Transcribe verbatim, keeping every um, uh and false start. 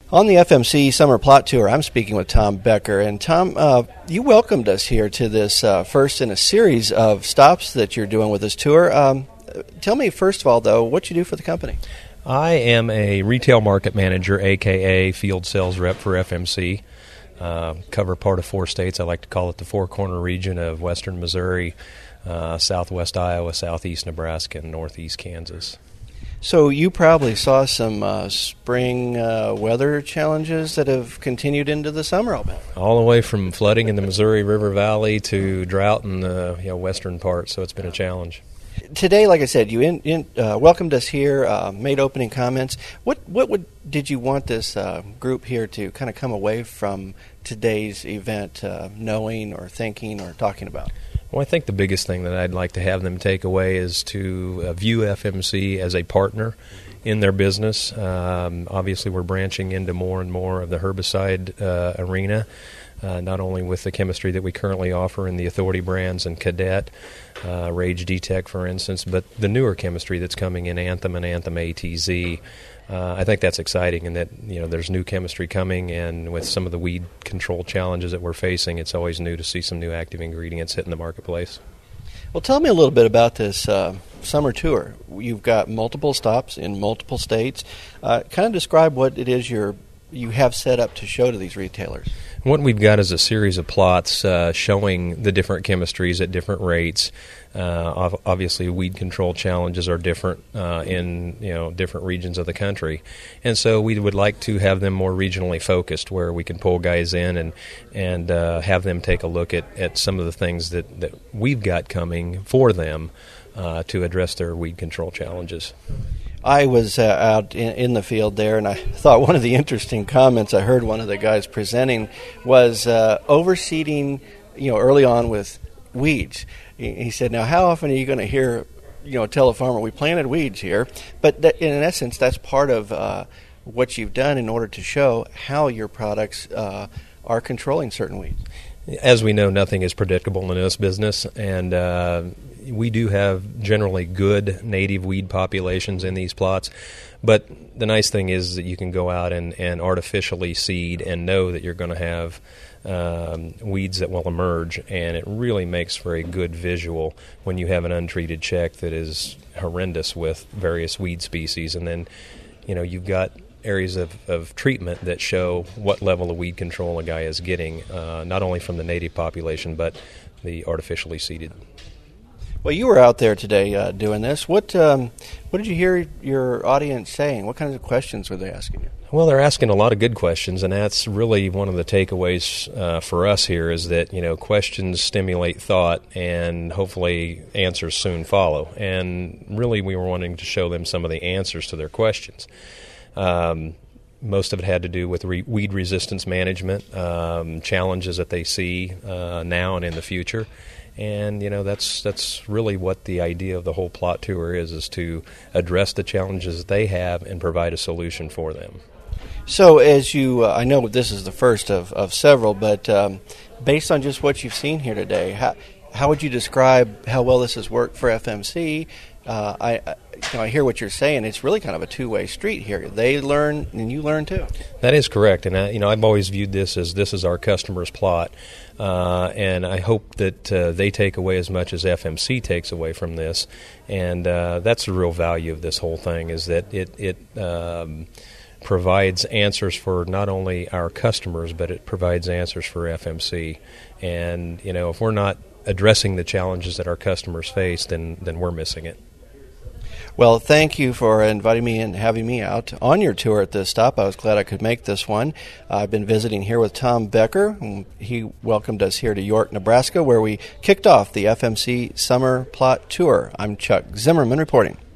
On the F M C Summer Plot Tour, I'm speaking with Tom Becker. And Tom, uh, you welcomed us here to this uh, first in a series of stops that you're doing with this tour. Um, tell me, first of all, though, what you do for the company. I am a retail market manager, a k a field sales rep for F M C. Uh, cover part of four states. I like to call it the four-corner region of western Missouri, uh, southwest Iowa, southeast Nebraska, and northeast Kansas. So you probably saw some uh, spring uh, weather challenges that have continued into the summer, I'll bet. All the way from flooding in the Missouri River Valley to drought in the you know, western part, so it's been a challenge. Today, like I said, you in, in, uh, welcomed us here, uh, made opening comments. What what would did you want this uh, group here to kind of come away from today's event uh, knowing or thinking or talking about? Well, I think the biggest thing that I'd like to have them take away is to uh, view F M C as a partner in their business. Um, obviously, we're branching into more and more of the herbicide uh, arena, uh, not only with the chemistry that we currently offer in the Authority brands and Cadet, uh, Rage D-Tech, for instance, but the newer chemistry that's coming in, Anthem and Anthem A T Z. Uh, I think that's exciting, and that you know there's new chemistry coming, and with some of the weed control challenges that we're facing, it's always new to see some new active ingredients hitting the marketplace. Well, tell me a little bit about this uh, summer tour. You've got multiple stops in multiple states. Uh, kind of describe what it is you're you have set up to show to these retailers. What we've got is a series of plots uh, showing the different chemistries at different rates. Uh, obviously, weed control challenges are different uh, in you know different regions of the country, and so we would like to have them more regionally focused, where we can pull guys in and and uh, have them take a look at, at some of the things that, that we've got coming for them uh, to address their weed control challenges. I was uh, out in, in the field there, and I thought one of the interesting comments I heard one of the guys presenting was uh, overseeding, you know, early on with weeds. He, he said, "Now, how often are you going to hear, you know, tell a farmer we planted weeds here?" But that, in essence, that's part of uh, what you've done in order to show how your products uh, are controlling certain weeds. As we know, nothing is predictable in this business, and uh, we do have generally good native weed populations in these plots. But the nice thing is that you can go out and, and artificially seed and know that you're going to have um, weeds that will emerge, and it really makes for a good visual when you have an untreated check that is horrendous with various weed species, and then you know you've got areas of, of treatment that show what level of weed control a guy is getting, uh, not only from the native population but the artificially seeded. Well, you were out there today uh, doing this. What um, what did you hear your audience saying? What kinds of questions were they asking you? Well, they're asking a lot of good questions, and that's really one of the takeaways uh, for us here is that, you know, questions stimulate thought, and hopefully answers soon follow. And really we were wanting to show them some of the answers to their questions. Um, most of it had to do with re- weed resistance management, um, challenges that they see uh, now and in the future. And, you know, that's that's really what the idea of the whole plot tour is, is to address the challenges that they have and provide a solution for them. So as you, uh, I know this is the first of, of several, but um, based on just what you've seen here today, how, how would you describe how well this has worked for F M C? Uh, I, I, you know, I hear what you're saying. It's really kind of a two-way street here. They learn, and you learn too. That is correct, and I, you know, I've always viewed this as this is our customer's plot, uh, and I hope that uh, they take away as much as F M C takes away from this, and uh, that's the real value of this whole thing, is that it it um, provides answers for not only our customers, but it provides answers for F M C, and you know, if we're not addressing the challenges that our customers face, then then we're missing it. Well, thank you for inviting me and having me out on your tour at this stop. I was glad I could make this one. Uh, I've been visiting here with Tom Becker. He welcomed us here to York, Nebraska, where we kicked off the F M C Summer Plot Tour. I'm Chuck Zimmerman reporting.